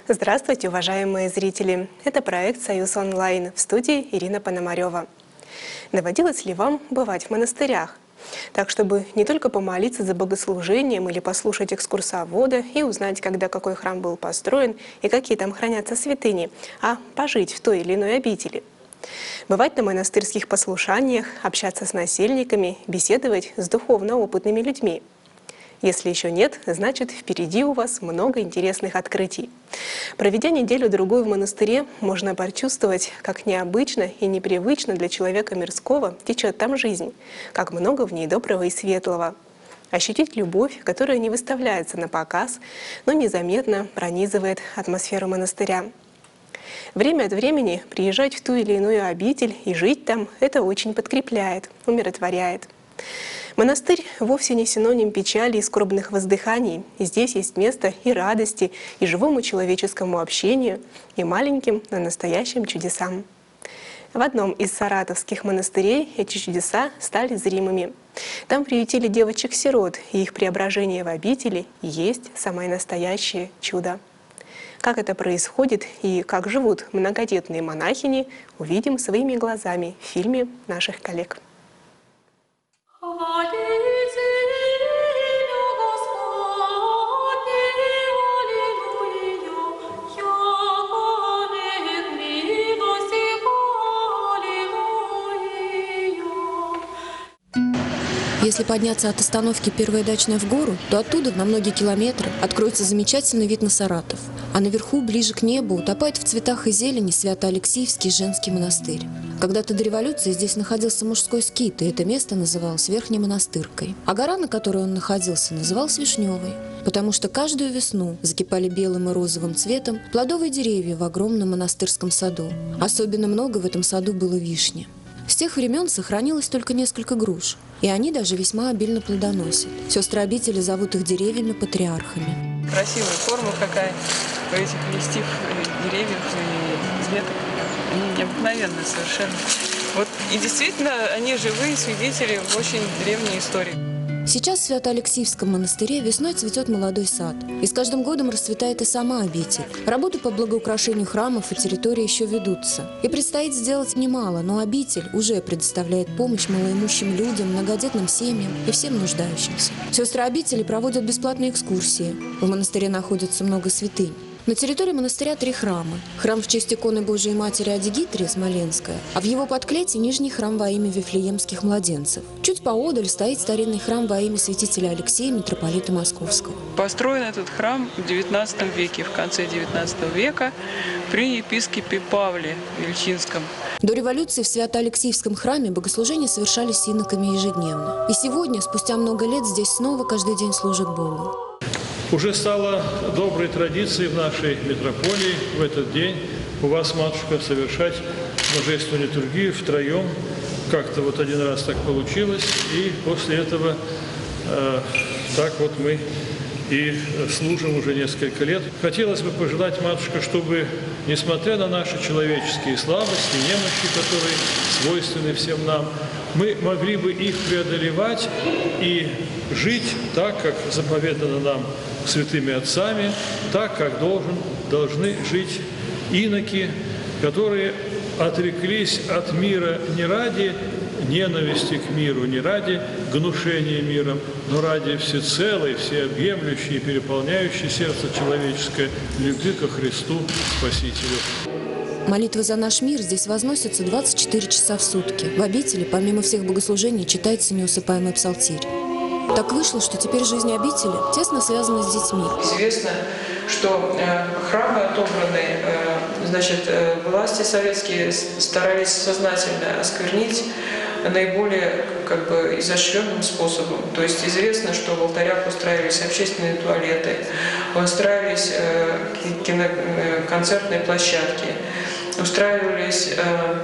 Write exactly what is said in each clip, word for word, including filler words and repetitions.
Здравствуйте, уважаемые зрители! Это проект «Союз онлайн», в студии Ирина Пономарева. Доводилось ли вам бывать в монастырях? Так, чтобы не только помолиться за богослужением или послушать экскурсовода и узнать, когда какой храм был построен и какие там хранятся святыни, а пожить в той или иной обители. Бывать на монастырских послушаниях, общаться с насельниками, беседовать с духовно опытными людьми. Если еще нет, значит, впереди у вас много интересных открытий. Проведя неделю-другую в монастыре, можно почувствовать, как необычно и непривычно для человека мирского течет там жизнь, как много в ней доброго и светлого. Ощутить любовь, которая не выставляется на показ, но незаметно пронизывает атмосферу монастыря. Время от времени приезжать в ту или иную обитель и жить там – это очень подкрепляет, умиротворяет. Монастырь вовсе не синоним печали и скорбных воздыханий. Здесь есть место и радости, и живому человеческому общению, и маленьким, но настоящим чудесам. В одном из саратовских монастырей эти чудеса стали зримыми. Там приютили девочек-сирот, и их преображение в обители есть самое настоящее чудо. Как это происходит и как живут многодетные монахини, увидим своими глазами в фильме наших коллег. Если подняться от остановки «Первая дачная» в гору, то оттуда на многие километры откроется замечательный вид на Саратов. А наверху, ближе к небу, утопает в цветах и зелени Свято-Алексиевский женский монастырь. Когда-то до революции здесь находился мужской скит, и это место называлось Верхней Монастыркой. А гора, на которой он находился, называлась Вишневой, потому что каждую весну закипали белым и розовым цветом плодовые деревья в огромном монастырском саду. Особенно много в этом саду было вишни. С тех времен сохранилось только несколько груш, и они даже весьма обильно плодоносят. Сестры-обители зовут их деревьями-патриархами. Красивая форма какая у этих листьев, деревьев и веток. Они необыкновенные совершенно. Вот, и действительно, они живые свидетели очень древней истории. Сейчас в Свято-Алексиевском монастыре весной цветет молодой сад. И с каждым годом расцветает и сама обитель. Работы по благоукрашению храмов и территории еще ведутся. И предстоит сделать немало, но обитель уже предоставляет помощь малоимущим людям, многодетным семьям и всем нуждающимся. Сестры обители проводят бесплатные экскурсии. В монастыре находится много святынь. На территории монастыря три храма. Храм в честь иконы Божией Матери Адигитрия Смоленская, а в его подклете нижний храм во имя Вифлеемских младенцев. Чуть поодаль стоит старинный храм во имя святителя Алексея, митрополита Московского. Построен этот храм в девятнадцатом веке, в конце девятнадцатого века, при епископе Павле Вельчинском. До революции в Свято-Алексиевском храме богослужения совершались иноками ежедневно. И сегодня, спустя много лет, здесь снова каждый день служат Богу. Уже стало доброй традицией в нашей митрополии в этот день у вас, матушка, совершать божественную литургию втроем. Как-то вот один раз так получилось, и после этого э, так вот мы и служим уже несколько лет. Хотелось бы пожелать, матушка, чтобы, несмотря на наши человеческие слабости, немощи, которые свойственны всем нам, мы могли бы их преодолевать и жить так, как заповедано нам святыми отцами, так, как должен, должны жить иноки, которые отреклись от мира не ради ненависти к миру, не ради гнушения миром, но ради всецелой, всеобъемлющей и переполняющей сердце человеческое любви ко Христу Спасителю. Молитвы за наш мир здесь возносятся двадцать четыре часа в сутки. В обители, помимо всех богослужений, читается неусыпаемый псалтирь. Так вышло, что теперь жизнь обители тесно связана с детьми. Известно, что э, храмы отобраны, э, значит, э, власти советские старались сознательно осквернить наиболее как бы изощренным способом. То есть известно, что в алтарях устраивались общественные туалеты, устраивались э, кино, э, концертные площадки, устраивались э,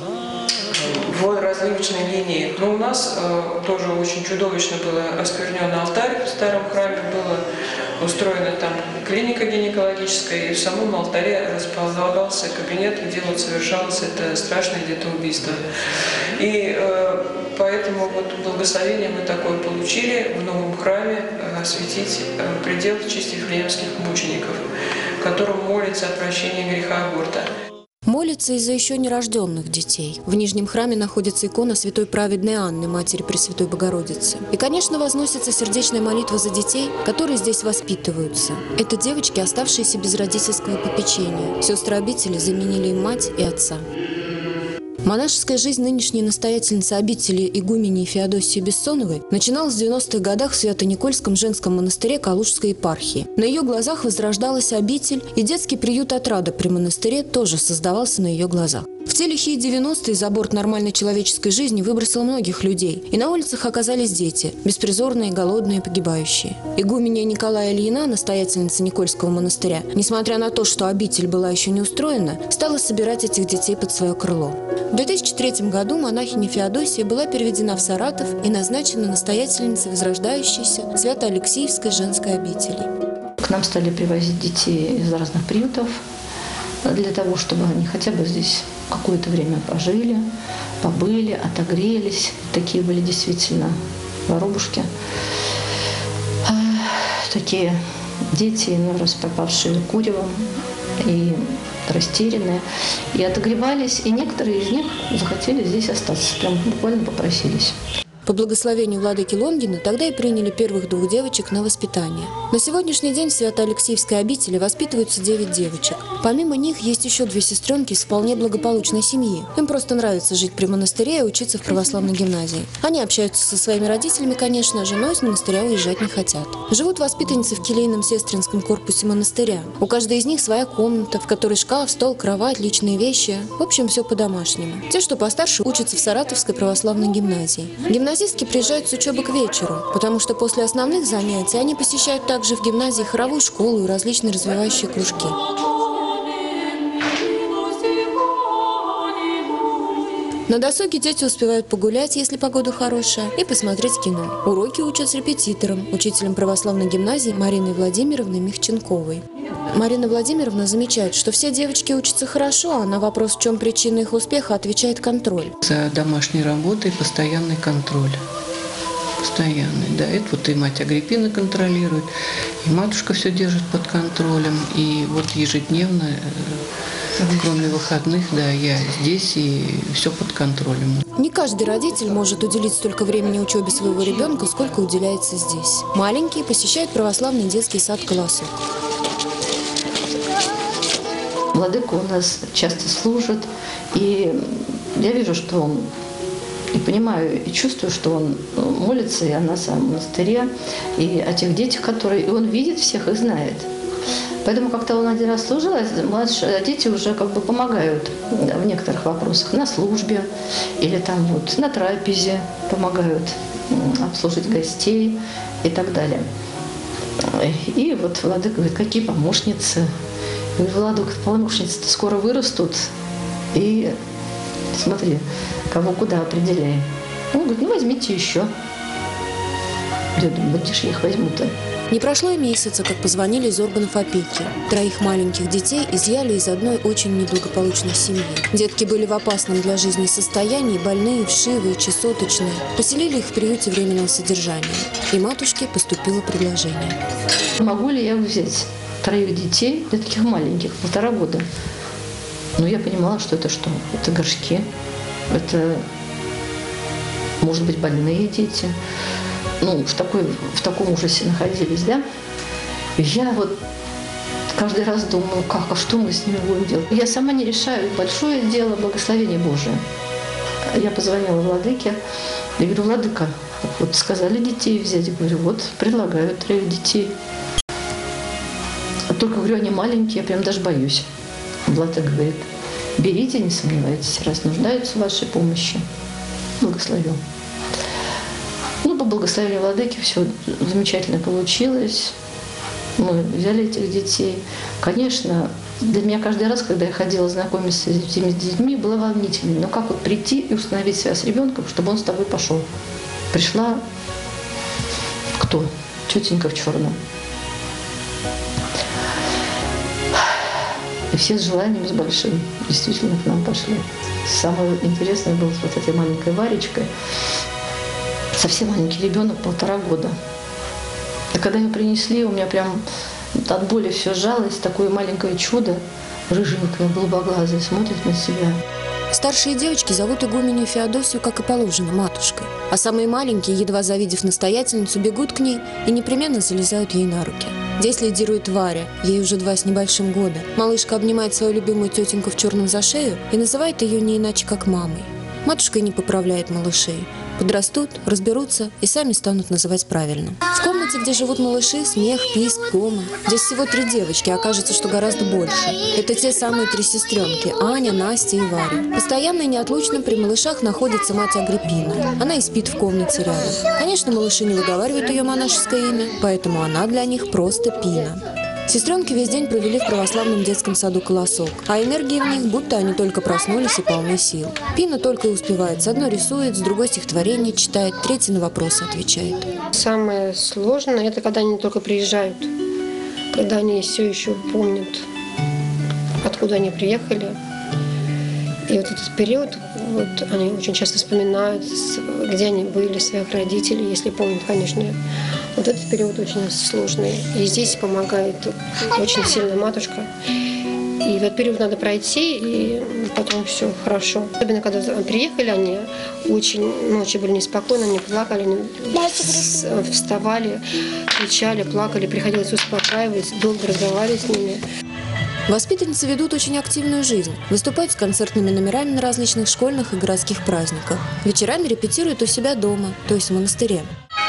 водоразливочной линии. Но у нас э, тоже очень чудовищно было осквернен алтарь в старом храме, было устроена там клиника гинекологическая, и в самом алтаре располагался кабинет, где вот совершалось это страшное детоубийство. И э, поэтому вот благословение мы такое получили в новом храме осветить э, предел в честь вифлеемских мучеников, котором молится о прощении греха аборта. Молится и за еще нерожденных детей. В Нижнем храме находится икона святой праведной Анны, матери Пресвятой Богородицы. И, конечно, возносится сердечная молитва за детей, которые здесь воспитываются. Это девочки, оставшиеся без родительского попечения. Сестры обители заменили им мать и отца. Монашеская жизнь нынешней настоятельницы обители игумении Феодосии Бессоновой начиналась в девяностых годах в Свято-Никольском женском монастыре Калужской епархии. На ее глазах возрождалась обитель, и детский приют «Отрада» при монастыре тоже создавался на ее глазах. В те лихие девяностые за борт нормальной человеческой жизни выбросил многих людей, и на улицах оказались дети, беспризорные, голодные, погибающие. Игуменья Николая Ильина, настоятельница Никольского монастыря, несмотря на то, что обитель была еще не устроена, стала собирать этих детей под свое крыло. В две тысячи третьем году монахиня Феодосия была переведена в Саратов и назначена настоятельницей возрождающейся Свято-Алексеевской женской обители. К нам стали привозить детей из разных приютов для того, чтобы они хотя бы здесь какое-то время пожили, побыли, отогрелись. Такие были действительно воробушки. Такие дети, иной раз попавшие куревом и растерянные, и отогревались, и некоторые из них захотели здесь остаться, прям буквально попросились. По благословению владыки Лонгина тогда и приняли первых двух девочек на воспитание. На сегодняшний день в Свято-Алексеевской обители воспитываются девять девочек. Помимо них есть еще две сестренки из вполне благополучной семьи. Им просто нравится жить при монастыре и учиться в православной гимназии. Они общаются со своими родителями, конечно же, но из монастыря уезжать не хотят. Живут воспитанницы в келейном сестринском корпусе монастыря. У каждой из них своя комната, в которой шкаф, стол, кровать, личные вещи. В общем, все по-домашнему. Те, что постарше, учатся в Саратовской православной гимназии. Гимназистки приезжают с учебы к вечеру, потому что после основных занятий они посещают также в гимназии хоровую школу и различные развивающие кружки. На досуге дети успевают погулять, если погода хорошая, и посмотреть кино. Уроки учат с репетитором, учителем православной гимназии Мариной Владимировной Михченковой. Марина Владимировна замечает, что все девочки учатся хорошо, а на вопрос, в чем причина их успеха, отвечает контроль. За домашней работой постоянный контроль. Постоянный, да. Это вот и мать Агриппина контролирует, и матушка все держит под контролем, и вот ежедневно, кроме выходных, да, я здесь, и все под контролем. Не каждый родитель может уделить столько времени учебе своего ребенка, сколько уделяется здесь. Маленькие посещают православный детский сад «Колосок». Владыка у нас часто служит, и я вижу, что он, и понимаю, и чувствую, что он молится и о нас, о монастыре, и о тех детях, которые... И он видит всех и знает. Поэтому как-то он один раз служил, а младшие дети уже как бы помогают в некоторых вопросах. На службе или там вот на трапезе помогают обслужить гостей и так далее. И вот Владыка говорит, какие помощницы. Я говорю, Владыка, помощницы-то скоро вырастут. И смотри, кого куда определяем. Он говорит, ну возьмите еще. Я думаю, где же я их возьму-то? Не прошло и месяца, как позвонили из органов опеки. Троих маленьких детей изъяли из одной очень неблагополучной семьи. Детки были в опасном для жизни состоянии, больные, вшивые, чесоточные. Поселили их в приюте временного содержания. И матушке поступило предложение. Могу ли я взять троих детей, для таких маленьких, полтора года? Но я понимала, что это что? Это горшки, это, может быть, больные дети. Ну, в, такой, в таком ужасе находились, да? И я вот каждый раз думала, как, а что мы с ними будем делать? Я сама не решаю, большое дело благословение Божие. Я позвонила Владыке, я говорю, Владыка, вот сказали детей взять, я говорю, вот предлагаю троих детей. А только, говорю, они маленькие, я прям даже боюсь. Владыка говорит, берите, не сомневайтесь, раз нуждаются в вашей помощи. Благословил. Ну, по благословению Владыки все замечательно получилось. Мы взяли этих детей. Конечно, для меня каждый раз, когда я ходила знакомиться с этими детьми, было волнительно. Но как вот прийти и установить связь с ребенком, чтобы он с тобой пошел? Пришла кто? Тетенька в черном. И все с желанием, с большим, действительно к нам пошли. Самое интересное было с вот этой маленькой Варечкой. Совсем маленький ребенок, полтора года. И когда ее принесли, у меня прям от боли все сжалось, такое маленькое чудо, рыженькое, голубоглазое, смотрит на себя. Старшие девочки зовут игуменью Феодосию, как и положено, матушкой. А самые маленькие, едва завидев настоятельницу, бегут к ней и непременно залезают ей на руки. Здесь лидирует Варя, ей уже два с небольшим года. Малышка обнимает свою любимую тетеньку в черном за шею и называет ее не иначе, как мамой. Матушка и не поправляет малышей. Подрастут, разберутся и сами станут называть правильно. В комнате, где живут малыши, смех, писк, гомон. Здесь всего три девочки, а кажется, что гораздо больше. Это те самые три сестренки – Аня, Настя и Варя. Постоянно и неотлучно при малышах находится мать Агриппина. Она и спит в комнате рядом. Конечно, малыши не выговаривают ее монашеское имя, поэтому она для них просто Пина. Сестренки весь день провели в православном детском саду «Колосок», а энергии в них, будто они только проснулись и полны сил. Пина только и успевает. С одной рисует, с другой стихотворение читает, третий на вопросы отвечает. Самое сложное – это когда они только приезжают, когда они все еще помнят, откуда они приехали. И вот этот период, вот, они очень часто вспоминают, где они были, своих родителей, если помнят, конечно. Вот этот период очень сложный. И здесь помогает очень сильно матушка. И этот период надо пройти, и потом все хорошо. Особенно, когда приехали они, очень ночи были неспокойны, они плакали, они вставали, кричали, плакали, приходилось успокаивать, долго разговаривать с ними. Воспитанницы ведут очень активную жизнь. Выступают с концертными номерами на различных школьных и городских праздниках. Вечерами репетируют у себя дома, то есть в монастыре.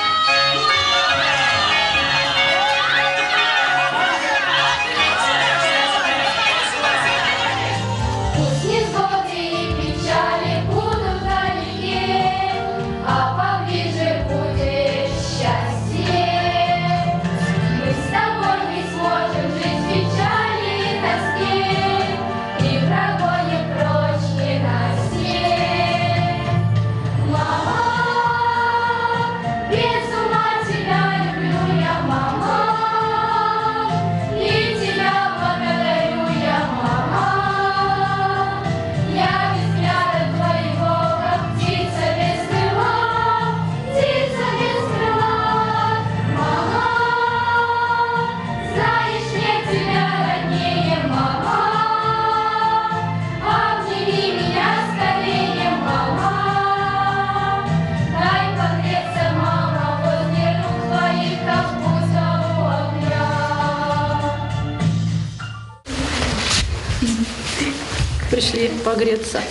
Пришли погреться.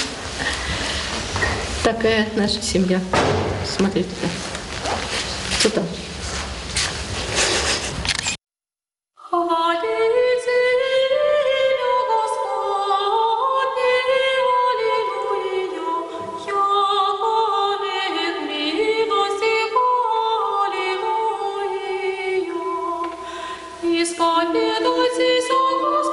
Такая наша семья. Смотрите. Что там? Исповедуйтесь, о Господи.